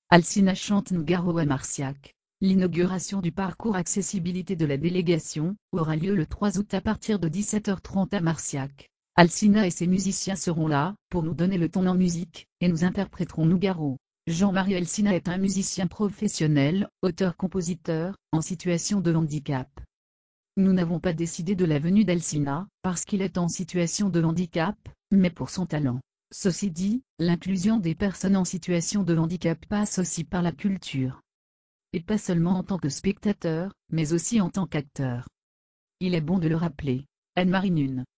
Alcina chante Nougaro à Marciac. L'inauguration du parcours accessibilité de la délégation aura lieu le 3 août à partir de 17h30 à Marciac. Alcina et ses musiciens seront là pour nous donner le ton en musique, et nous interpréterons Nougaro. Jean-Marie Alcina est un musicien professionnel, auteur-compositeur, en situation de handicap. Nous n'avons pas décidé de la venue d'Alcina, parce qu'il est en situation de handicap, mais pour son talent. Ceci dit, l'inclusion des personnes en situation de handicap passe aussi par la culture. Et pas seulement en tant que spectateur, mais aussi en tant qu'acteur. Il est bon de le rappeler. Anne-Marie Nune.